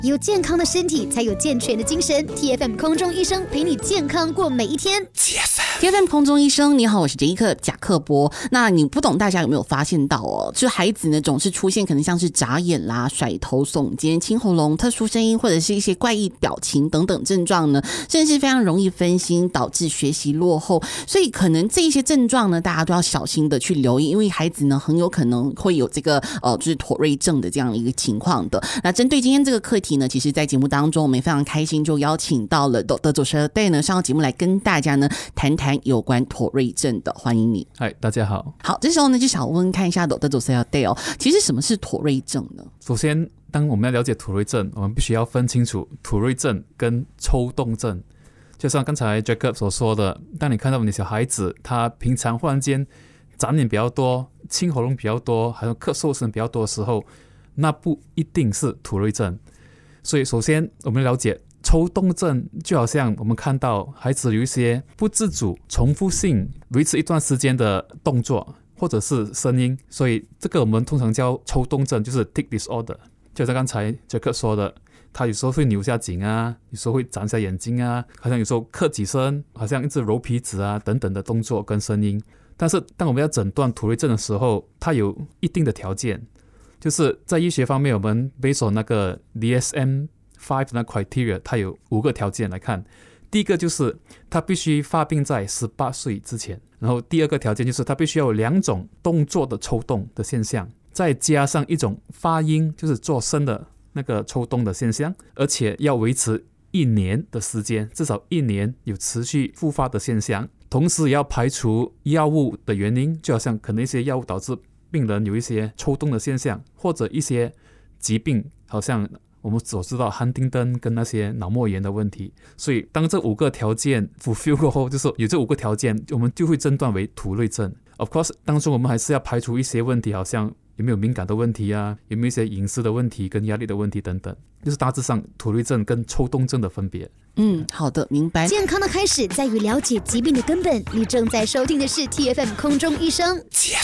有健康的身体才有健全的精神。 TFM 空中医生陪你健康过每一天。 TFM 空中医生，你好，我是杰伊克贾克波。那你不懂大家有没有发现到哦，就孩子呢总是出现可能像是眨眼啦、甩头、耸肩、清喉咙、特殊声音，或者是一些怪异表情等等症状呢，甚至非常容易分心，导致学习落后。所以可能这一些症状呢，大家都要小心的去留意，因为孩子呢很有可能会有这个就是妥瑞症的这样一个情况的。那针对今天这个课题呢，其实在节目当中我们也非常开心，就邀请到了Dr. Joseph Day 呢上到节目来跟大家呢谈谈有关妥瑞症的。欢迎你。 嗨，大家好。 好，这时候呢就想问看一下Dr. Joseph Day 哦，其实什么是妥瑞症呢？ 首先，当我们要了解妥瑞症，我们必须要分清楚妥瑞症跟抽动症。就像刚才 Jacob 所说的，当你看到你的小孩子他平常忽然间眨眼比较多、清喉咙比较多，还有咳嗽声比较多的时候，那不一定是妥瑞症。所以首先我们了解抽动症，就好像我们看到孩子有一些不自主、重复性维持一段时间的动作或者是声音，所以这个我们通常叫抽动症，就是 tic disorder。就像刚才 Jacob 说的，他有时候会扭下颈啊，有时候会眨下眼睛啊，好像有时候咳几声，好像一直揉皮子啊等等的动作跟声音。但是当我们要诊断妥瑞症的时候，它有一定的条件，就是在医学方面，我们 based on 那个 DSM-5 的 criteria， 它有5个条件来看。第一个就是它必须发病在18岁之前，然后第二个条件就是它必须要有2种动作的抽动的现象，再加上一种发音，就是做声的那个抽动的现象，而且要维持1年的时间，至少1年有持续复发的现象，同时也要排除药物的原因，就好像可能一些药物导致病人有一些抽动的现象，或者一些疾病，好像我们所知道汉丁顿跟那些脑膜炎的问题。所以当这5个条件 fulfill 过后，就是有这5个条件，我们就会诊断为妥瑞症。 Of course 当中我们还是要排除一些问题，好像有没有敏感的问题啊，有没有一些饮食的问题跟压力的问题等等，就是大致上妥瑞症跟抽动症的分别。 好的，明白。 健康的开始在于了解疾病的根本。你正在收听的是 TFM 空中医生。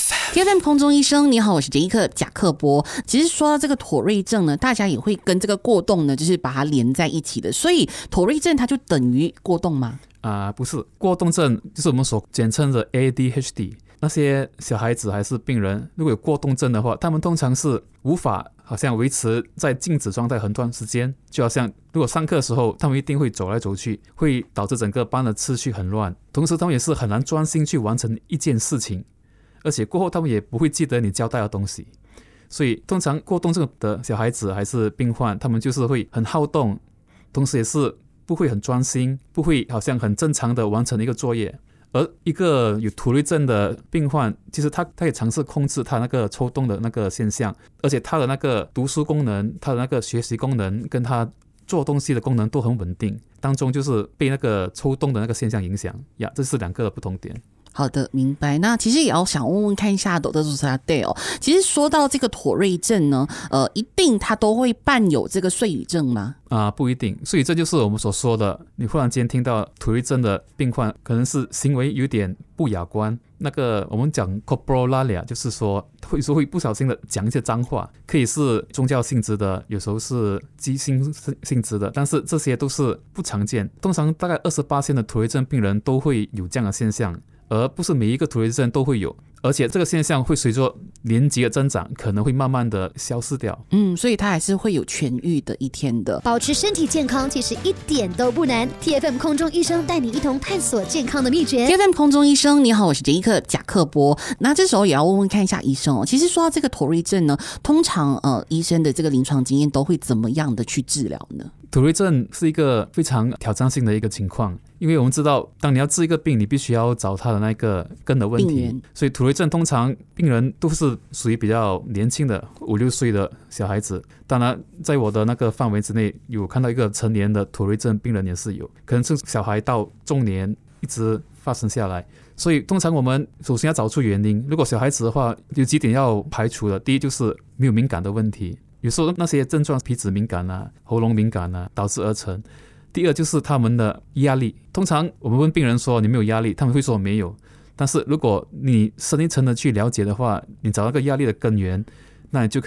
TFM 空中医生，你好，我是杰伊克贾克波。其实说到这个妥瑞症呢，大家也会跟这个过动呢，就是把它连在一起的。所以妥瑞症它就等于过动吗？ 不是，过动症就是我们所简称的 ADHD。那些小孩子还是病人，如果有过动症的话，他们通常是无法好像维持在静止状态很短时间，就好像如果上课的时候，他们一定会走来走去，会导致整个班的秩序很乱，同时他们也是很难专心去完成一件事情，而且过后他们也不会记得你交代的东西。所以通常过动症的小孩子还是病患，他们就是会很好动，同时也是不会很专心，不会好像很正常的完成一个作业。而一个有妥瑞症的病患，其实他也尝试控制他那个抽动的那个现象，而且他的那个读书功能、他的那个学习功能跟他做东西的功能都很稳定，当中就是被那个抽动的那个现象影响呀，这是2个不同点。 好的，明白。那其实也要想问问看一下Dr. Joseph Day 哦，其实说到这个妥瑞症呢，一定它都会伴有这个睡语症吗？ 不一定。所以这就是我们所说的，你忽然间听到妥瑞症的病患可能是行为有点不雅观，那个我们讲 coprolalia， 就是说会不小心的讲一些脏话，可以是宗教性质的，有时候是畸形性质的，但是这些都是不常见。通常大概28%的妥瑞症病人都会有这样的现象，而不是每一个妥瑞症都会有，而且这个现象会随着年纪的增长可能会慢慢的消失掉。 所以它还是会有痊愈的一天的。 保持身体健康其实一点都不难。 TFM 空中医生带你一同探索健康的秘诀。 TFM 空中医生，你好，我是杰伊克贾克波。那这时候也要问问看一下医生哦，其实说到这个妥瑞症呢，通常医生的这个临床经验都会怎么样的去治疗呢？ 妥瑞症是一个非常挑战性的一个情况，因为我们知道当你要治一个病，你必须要找他的那个根的问题，所以妥瑞症通常病人都是属于比较年轻的5、6岁的小孩子。当然在我的那个范围之内，有看到一个成年的妥瑞症病人也是有，可能是小孩到中年一直发生下来。所以通常我们首先要找出原因，如果小孩子的话有几点要排除的。第一就是没有敏感的问题，有时候那些症状皮脂敏感啊、喉咙敏感啊导致而成。第二就是他们的压力，通常我们问病人说你没有压力，他们会说没有，但是如果你深一层的去了解的话，你找那个压力的根源，那你就可以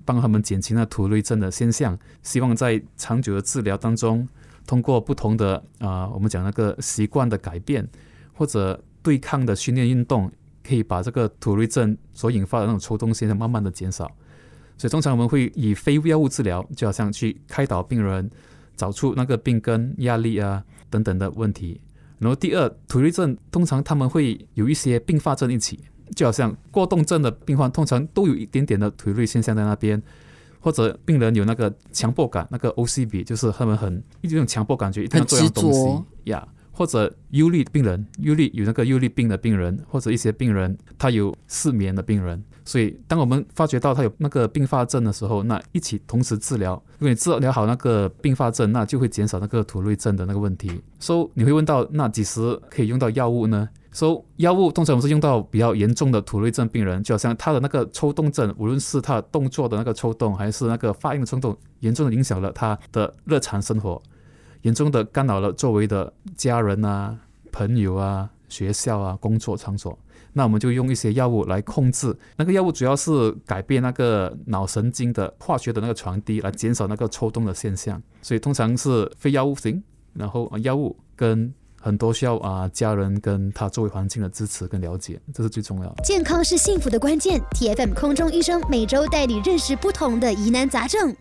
帮他们减轻了土瑞症的现象，希望在长久的治疗当中，通过不同的我们讲那个习惯的改变，或者对抗的训练运动，可以把这个土瑞症所引发的那种抽动现象慢慢的减少。所以通常我们会以非药物治疗，就好像去开导病人，找出那个病根、压力啊等等的问题。然后第二，土瑞症通常他们会有一些并发症一起，就好像过动症的病患通常都有一点点的土瑞现象在那边，或者病人有那个强迫感，那个 OCB 就是他们一种强迫感觉一定要做样东西呀。或者忧虑病人，有那个忧虑病的病人，或者一些病人他有失眠的病人。所以当我们发觉到他有那个并发症的时候，那一起同时治疗，如果你治疗好那个并发症，那就会减少那个土瑞症的那个问题。所以你会问到，那几时可以用到药物呢？所以药物通常我们是用到比较严重的土瑞症病人，就好像他的那个抽动症，无论是他的动作的那个抽动，还是那个发音的抽动，严重的影响了他的日常生活，严重的干扰了周围的家人啊、朋友啊、学校啊、工作场所。那我们就用一些药物来控制，那个药物主要是改变那个脑神经的化学的那个传递，来减少那个抽动的现象。所以通常是非药物型，然后药物跟很多需要家人跟他周围环境的支持跟了解，这是最重要的。 健康是幸福的关键。TFM 空中医生每周带你认识不同的疑难杂症。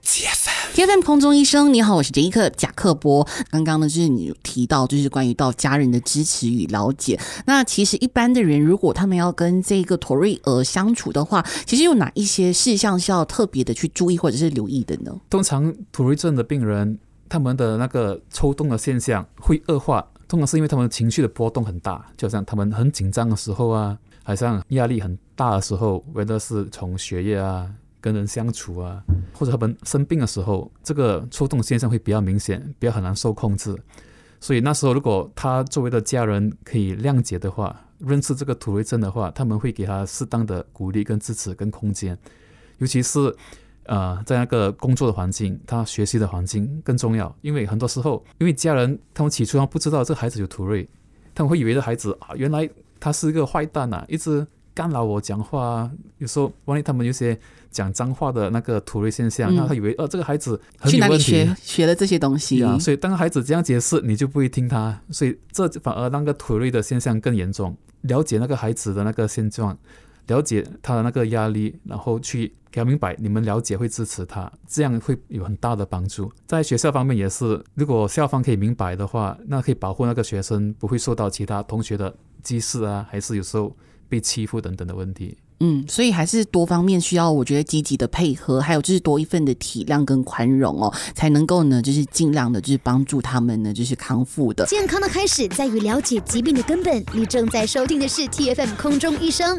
TFM 空中医生，你好，我是杰克贾克波。刚刚呢，就是你提到就是关于到家人的支持与了解。那其实一般的人，如果他们要跟这个妥瑞儿相处的话，其实有哪一些事项是要特别的去注意或者是留意的呢？ 通常妥瑞症的病人，他们的那个抽动的现象会恶化。通常是因为他们情绪的波动很大，就好像他们很紧张的时候啊，好像压力很大的时候，无论是从学业啊、跟人相处啊，或者他们生病的时候，这个抽动现象会比较明显，比较很难受控制。所以那时候如果他周围的家人可以谅解的话，认识这个土瑞症的话，他们会给他适当的鼓励跟支持跟空间，尤其是在那个工作的环境，他学习的环境更重要。因为很多时候，因为家人他们起初不知道这个孩子有土瑞，他们会以为这孩子原来他是一个坏蛋一直干扰我讲话有时候万一他们有些讲脏话的那个土瑞现象，那他以为这个孩子很有问题， 去哪里学了这些东西所以当孩子这样解释，你就不会听他，所以这反而让个土瑞的现象更严重。了解那个孩子的那个现状，了解他的那个压力，然后去给他明白你们了解会支持他，这样会有很大的帮助。在学校方面也是，如果校方可以明白的话，那可以保护那个学生不会受到其他同学的歧视还是有时候被欺负等等的问题。 所以还是多方面需要我觉得积极的配合，还有就是多一份的体谅跟宽容才能够呢就是尽量的就是帮助他们呢就是康复的。 健康的开始在于了解疾病的根本。你正在收听的是 TFM 空中医生。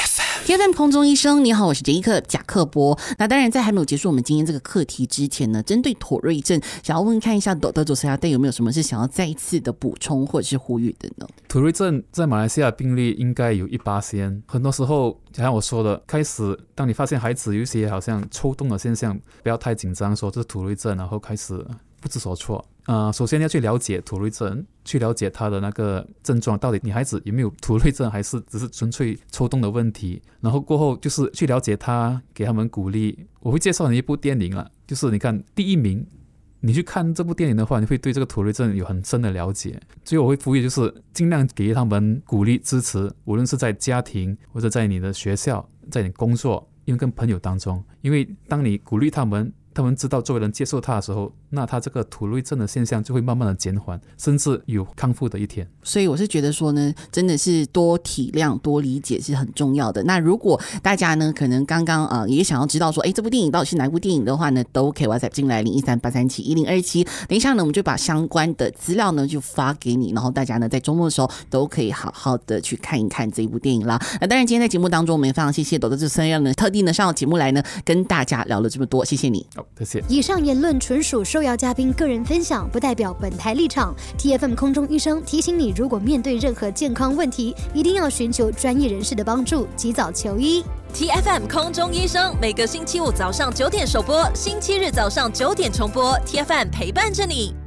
TFM 空中医生，你好，我是杰克贾克波。那当然在还没有结束我们今天这个课题之前呢，针对妥瑞症想要问看一下德佐斯亚队有没有什么是想要再一次的补充或者是呼吁的呢？ 妥瑞症在马来西亚病例应该有1%，很多时候就像我说的，开始当你发现孩子有一些好像抽动的现象，不要太紧张说这是土瑞症，然后开始不知所措。首先要去了解土瑞症，去了解他的那个症状，到底你孩子有没有土瑞症，还是只是纯粹抽动的问题。然后过后就是去了解他，给他们鼓励。我会介绍你一部电影了，就是你看第一名，你去看这部电影的话，你会对这个土瑞症有很深的了解。所以我会呼吁就是尽量给他们鼓励支持，无论是在家庭或者在你的学校，在你工作，因为跟朋友当中，因为当你鼓励他们知道周围人接受他的时候，那他这个土瑞症的现象就会慢慢的减缓，甚至有康复的一天。 所以我是觉得说呢，真的是多体谅多理解是很重要的。那如果大家呢可能刚刚也想要知道说这部电影到底是哪一部电影的话呢，都可以 WhatsApp 进来0138371027，等一下呢我们就把相关的资料呢就发给你，然后大家呢在周末的时候都可以好好的去看一看这一部电影啦。那当然今天在节目当中我们也非常谢谢德佐斯亚呢特地呢上到节目来呢跟大家聊了这么多，谢谢你。 谢谢。 以上言论纯属受邀嘉宾个人分享，不代表本台立场。TFM 空中医生提醒你，如果面对任何健康问题，一定要寻求专业人士的帮助，及早求医。 TFM 空中医生每个星期五早上9点首播，星期日早上9点重播。TFM 陪伴着你。